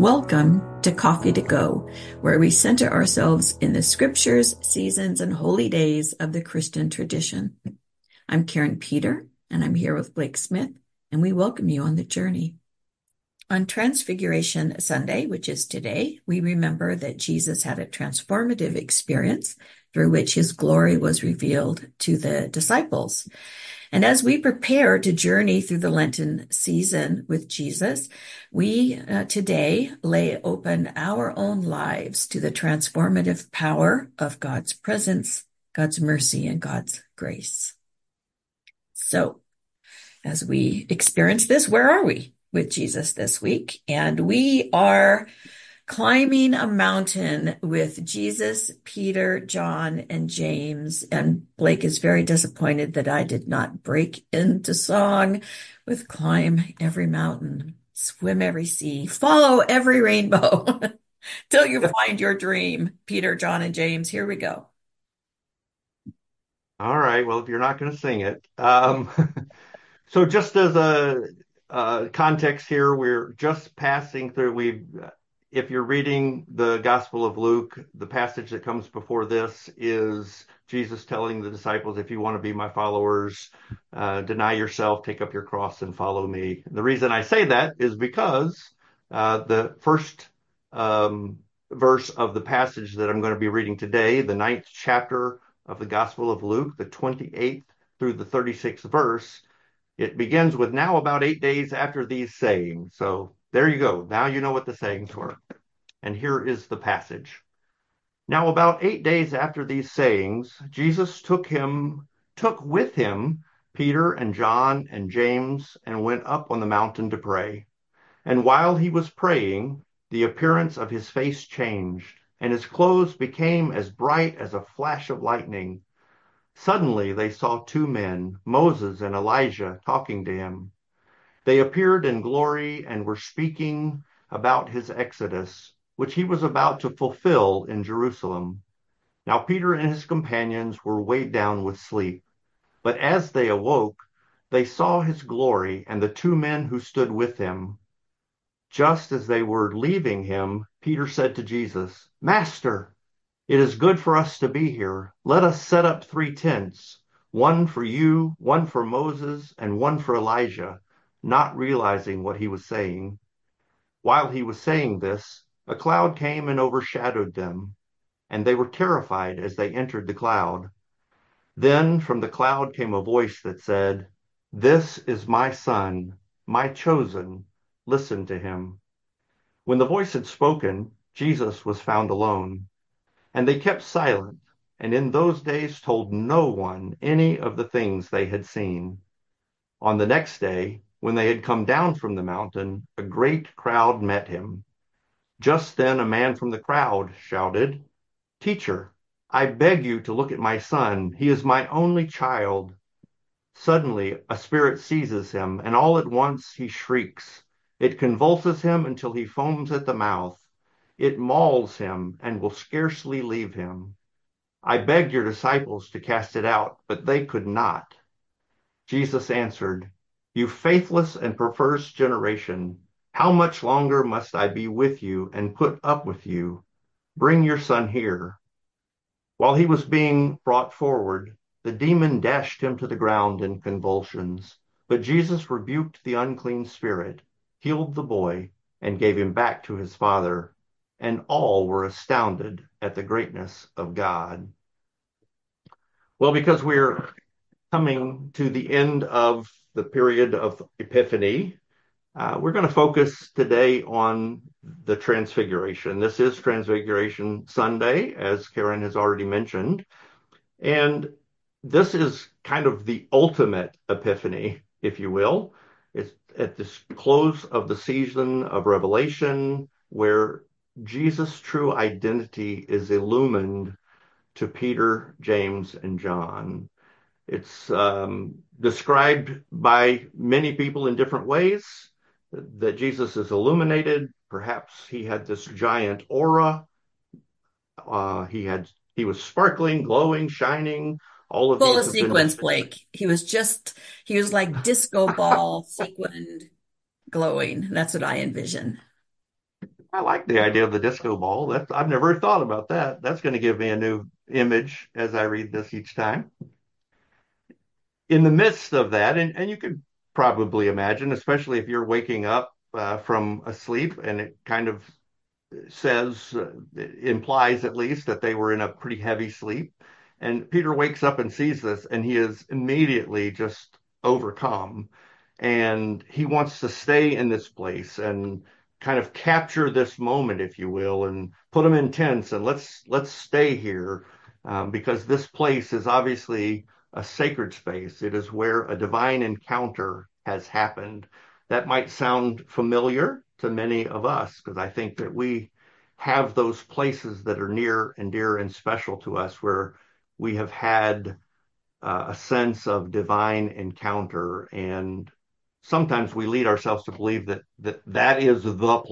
Welcome to Coffee to Go, where we center ourselves in the scriptures, seasons, and holy days of the Christian tradition. I'm Karen Peter, and I'm here with Blake Smith, and we welcome you on the journey. On Transfiguration Sunday, which is today, we remember that Jesus had a transformative experience through which his glory was revealed to the disciples. And as we prepare to journey through the Lenten season with Jesus, we today lay open our own lives to the transformative power of God's presence, God's mercy, and God's grace. So, as we experience this, where are we with Jesus this week? And we are climbing a mountain with Jesus, Peter, John, and James. And Blake is very disappointed that I did not break into song with climb every mountain, swim every sea, follow every rainbow till you find your dream. Peter, John, and James, here we go. All right. Well, if you're not going to sing it, so just as a context here, we're just passing through. If you're reading the Gospel of Luke, the passage that comes before this is Jesus telling the disciples, "If you want to be my followers, deny yourself, take up your cross, and follow me." The reason I say that is because the first verse of the passage that I'm going to be reading today, the ninth chapter of the Gospel of Luke, the 28th through the 36th verse, it begins with "now about 8 days after these sayings." So there you go. Now you know what the sayings were. And here is the passage. "Now about 8 days after these sayings, Jesus took with him Peter and John and James and went up on the mountain to pray. And while he was praying, the appearance of his face changed, and his clothes became as bright as a flash of lightning. Suddenly they saw two men, Moses and Elijah, talking to him. They appeared in glory and were speaking about his exodus, which he was about to fulfill in Jerusalem. Now Peter and his companions were weighed down with sleep. But as they awoke, they saw his glory and the two men who stood with him. Just as they were leaving him, Peter said to Jesus, "Master, it is good for us to be here. Let us set up 3 tents, one for you, one for Moses, and one for Elijah," not realizing what he was saying. While he was saying this, a cloud came and overshadowed them, and they were terrified as they entered the cloud. Then from the cloud came a voice that said, "This is my son, my chosen. Listen to him." When the voice had spoken, Jesus was found alone. And they kept silent, and in those days told no one any of the things they had seen. On the next day, when they had come down from the mountain, a great crowd met him. Just then a man from the crowd shouted, "Teacher, I beg you to look at my son. He is my only child." Suddenly a spirit seizes him, and all at once he shrieks. It convulses him until he foams at the mouth. It mauls him and will scarcely leave him. I begged your disciples to cast it out, but they could not. Jesus answered, "You faithless and perverse generation, how much longer must I be with you and put up with you? Bring your son here." While he was being brought forward, the demon dashed him to the ground in convulsions. But Jesus rebuked the unclean spirit, healed the boy, and gave him back to his father. And all were astounded at the greatness of God. Well, because we're coming to the end of the period of Epiphany, we're going to focus today on the Transfiguration. This is Transfiguration Sunday, as Karen has already mentioned. And this is kind of the ultimate Epiphany, if you will. It's at this close of the season of Revelation where Jesus' true identity is illumined to Peter, James, and John. It's described by many people in different ways that Jesus is illuminated. Perhaps he had this giant aura. He was sparkling, glowing, shining. All of Full these of have been sequins, Blake. He was like disco ball, sequined, glowing. That's what I envision. I like the idea of the disco ball. I've never thought about that. That's going to give me a new image as I read this each time. In the midst of that, and you could probably imagine, especially if you're waking up from a sleep, and it kind of says, implies at least that they were in a pretty heavy sleep. And Peter wakes up and sees this, and he is immediately just overcome. And he wants to stay in this place and kind of capture this moment, if you will, and put them in tents and let's stay here because this place is obviously a sacred space. It is where a divine encounter has happened. That might sound familiar to many of us because I think that we have those places that are near and dear and special to us where we have had a sense of divine encounter. And sometimes we lead ourselves to believe that is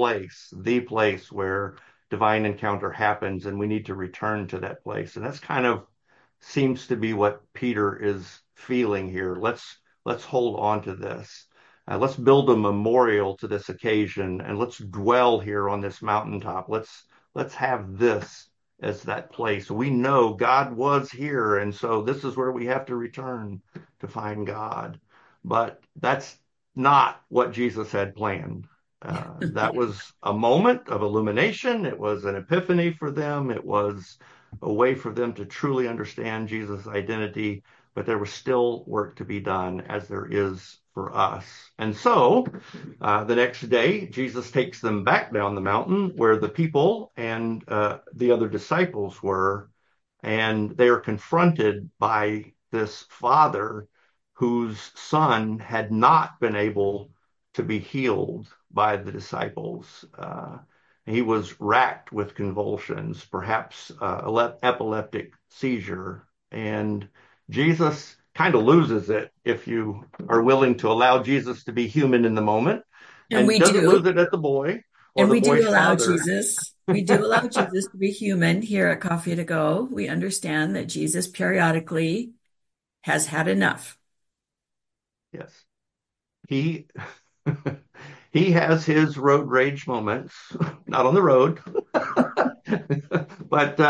the place where divine encounter happens, and we need to return to that place. And that's kind of seems to be what Peter is feeling here. Let's hold on to this. Let's build a memorial to this occasion, and let's dwell here on this mountaintop. Let's have this as that place. We know God was here, and so this is where we have to return to find God. But that's not what Jesus had planned. That was a moment of illumination. It was an epiphany for them. It was a way for them to truly understand Jesus' identity, but there was still work to be done as there is for us. And so the next day, Jesus takes them back down the mountain where the people and the other disciples were, and they are confronted by this father whose son had not been able to be healed by the disciples. He was racked with convulsions, perhaps epileptic seizure, and Jesus kind of loses it if you are willing to allow Jesus to be human in the moment, And and we doesn't do. lose it at the boy or And the we do boy's allow father. Jesus. We do allow Jesus to be human here at Coffee to Go. We understand that Jesus periodically has had enough. Yes, he he has his road rage moments, not on the road, but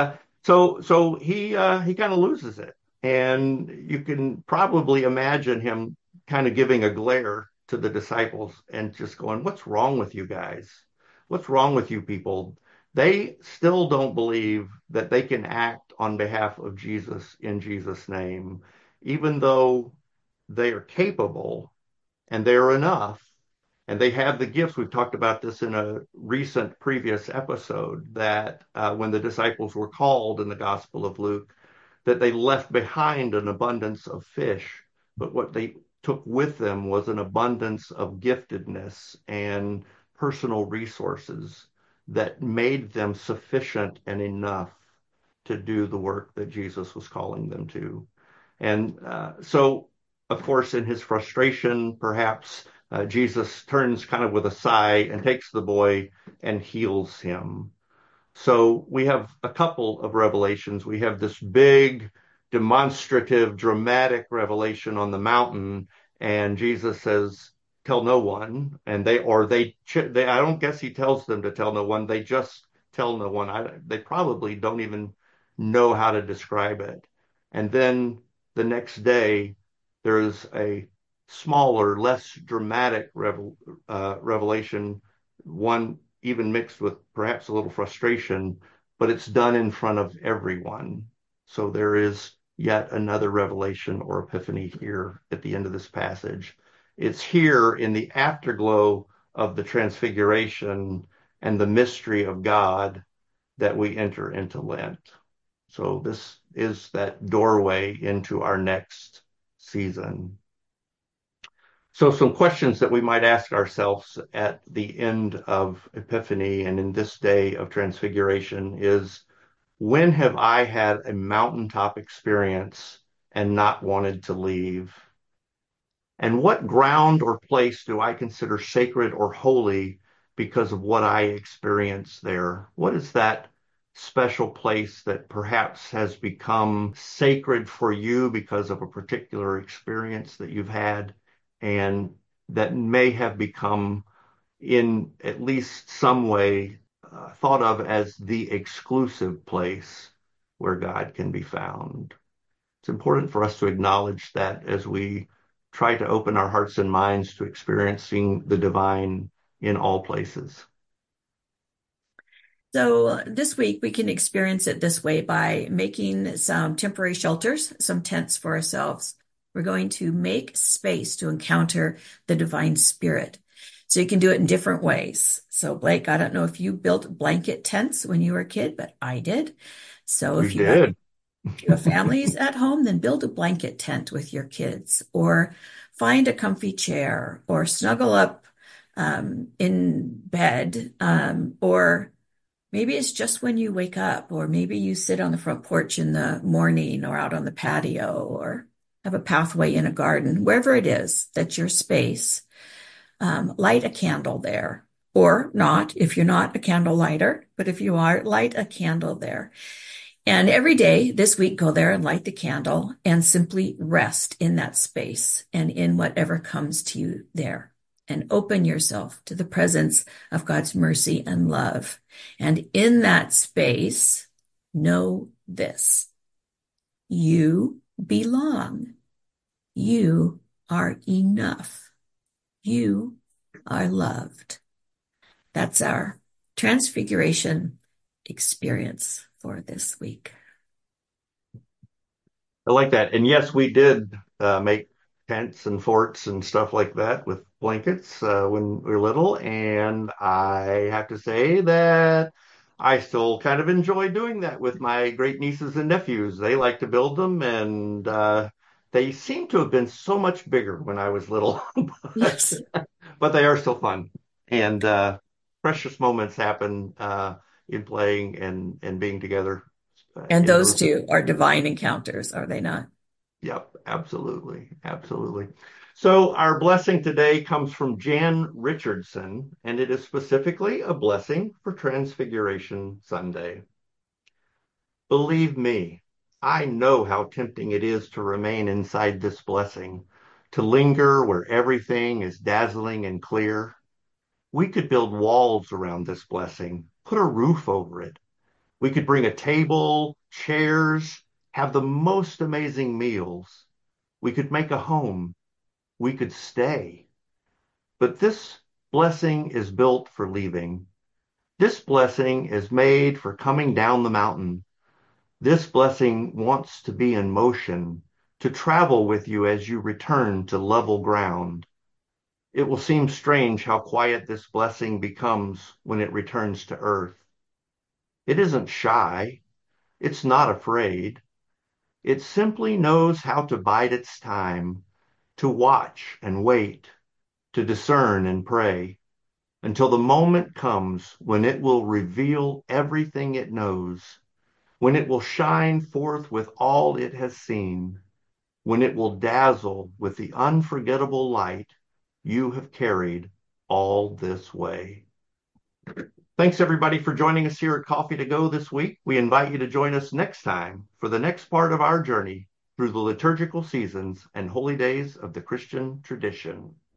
he kind of loses it, and you can probably imagine him kind of giving a glare to the disciples and just going, "What's wrong with you guys? What's wrong with you people?" They still don't believe that they can act on behalf of Jesus in Jesus' name, even though they are capable and they are enough and they have the gifts. We've talked about this in a recent previous episode that when the disciples were called in the Gospel of Luke, that they left behind an abundance of fish, but what they took with them was an abundance of giftedness and personal resources that made them sufficient and enough to do the work that Jesus was calling them to. And so, of course, in his frustration, perhaps Jesus turns kind of with a sigh and takes the boy and heals him. So we have a couple of revelations. We have this big, demonstrative, dramatic revelation on the mountain, and Jesus says, "Tell no one." And I don't guess he tells them to tell no one. They just tell no one. They probably don't even know how to describe it. And then the next day, there's a smaller, less dramatic revelation, one even mixed with perhaps a little frustration, but it's done in front of everyone. So there is yet another revelation or epiphany here at the end of this passage. It's here in the afterglow of the transfiguration and the mystery of God that we enter into Lent. So this is that doorway into our next season. So some questions that we might ask ourselves at the end of Epiphany and in this day of Transfiguration is, when have I had a mountaintop experience and not wanted to leave? And what ground or place do I consider sacred or holy because of what I experienced there? What is that special place that perhaps has become sacred for you because of a particular experience that you've had, and that may have become, in at least some way, thought of as the exclusive place where God can be found. It's important for us to acknowledge that as we try to open our hearts and minds to experiencing the divine in all places. So this week we can experience it this way by making some temporary shelters, some tents for ourselves. We're going to make space to encounter the divine spirit. So you can do it in different ways. So Blake, I don't know if you built blanket tents when you were a kid, but I did. So We if you have did. families at home, then build a blanket tent with your kids, or find a comfy chair, or snuggle up in bed, or maybe it's just when you wake up, or maybe you sit on the front porch in the morning or out on the patio or have a pathway in a garden, wherever it is that's your space. Light a candle there or not, if you're not a candle lighter, but if you are, light a candle there. And every day this week, go there and light the candle and simply rest in that space and in whatever comes to you there. And open yourself to the presence of God's mercy and love. And in that space, know this: you belong. You are enough. You are loved. That's our transfiguration experience for this week. I like that. And yes, we did make tents and forts and stuff like that with blankets when we were little. And I have to say that I still kind of enjoy doing that with my great nieces and nephews. They like to build them, and they seem to have been so much bigger when I was little, but, Yes. but they are still fun. And precious moments happen in playing and being together And in those those. two are divine encounters, are they not? Yep, absolutely. Absolutely. So our blessing today comes from Jan Richardson, and it is specifically a blessing for Transfiguration Sunday. Believe me, I know how tempting it is to remain inside this blessing, to linger where everything is dazzling and clear. We could build walls around this blessing, put a roof over it. We could bring a table, chairs, have the most amazing meals. We could make a home. We could stay. But this blessing is built for leaving. This blessing is made for coming down the mountain. This blessing wants to be in motion, to travel with you as you return to level ground. It will seem strange how quiet this blessing becomes when it returns to earth. It isn't shy. It's not afraid. It simply knows how to bide its time, to watch and wait, to discern and pray, until the moment comes when it will reveal everything it knows, when it will shine forth with all it has seen, when it will dazzle with the unforgettable light you have carried all this way. Thanks everybody for joining us here at Coffee to Go this week. We invite you to join us next time for the next part of our journey through the liturgical seasons and holy days of the Christian tradition.